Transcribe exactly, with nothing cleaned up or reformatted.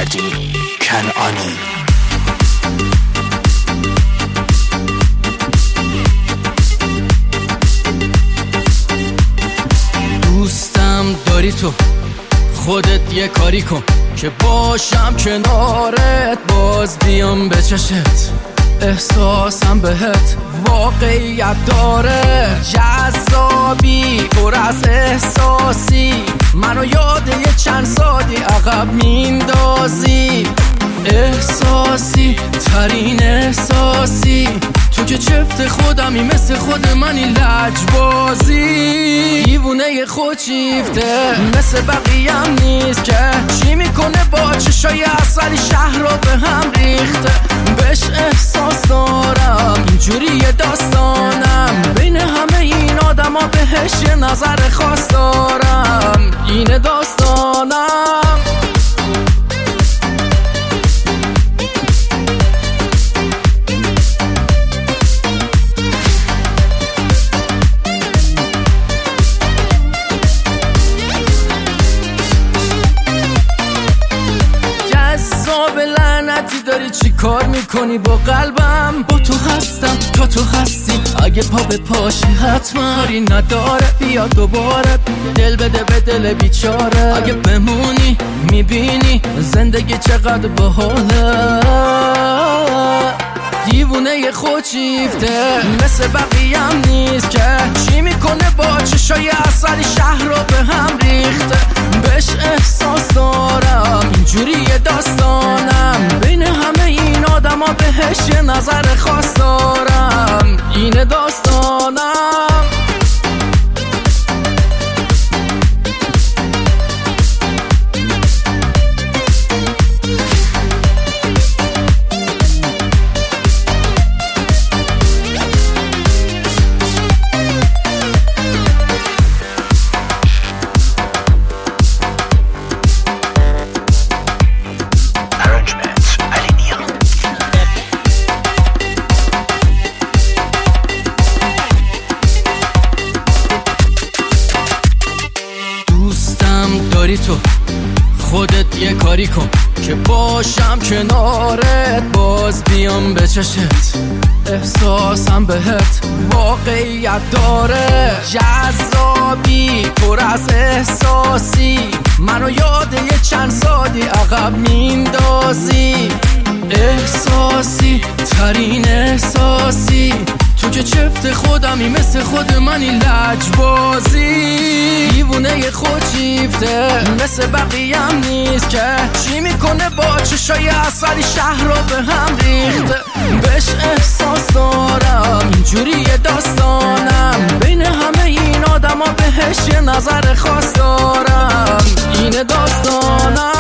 مهدی کنعانی. دوستم داری تو، خودت یه کاری کن که باشم کنارت، باز بیام به چشت، احساسم بهت واقعیت داره، جذابی پر از احساسی، منو یاد یه چند سالی عقب میندازی، احساسی ترین احساسی، تو که چفت خودمی مثل خود منی لجبازی، دیوونه خودشیفته مثل بقیم نیست که چی میکنه با چشای اصلی شهر رو به هم ریخته، بهش احساس دارم اینجوری داستانم، بین همه این آدم ها بهش یه نظر خاص دارم، اینه داستانم. لعنتی داری چی کار میکنی با قلبم، با تو هستم تا تو هستی، اگه پا به پاشی حتما کاری نداره، بیا دوباره دل بده به دل بیچاره، اگه بمونی میبینی زندگی چقدر باحاله، دیوونه خودشیفته مثل بقیم نیست که چی میکنه با چشای اصلی شهر رو به هم ریخته، بهش احساس دارم اینجوری داستانم، بین همه این آدم ها بهش یه نظر خاص دارم، اینه داستانم. داری تو، خودت یه کاری کن که باشم کنارت، باز بیام به چشت، احساسم بهت واقعیت داره، جذابی پر از احساسی، منو یاد یه چند سالی عقب میندازی، احساسی ترین احساسی، تو که چفت خودمی مثل خود منی لجبازی، دیوونه خودشیفته مثل بقیم نیست که چی میکنه با چشای اصلی شهر رو به هم ریخته، بهش احساس دارم اینجوری داستانم، بین همه این آدم ها بهش یه نظر خاص دارم، اینه داستانم.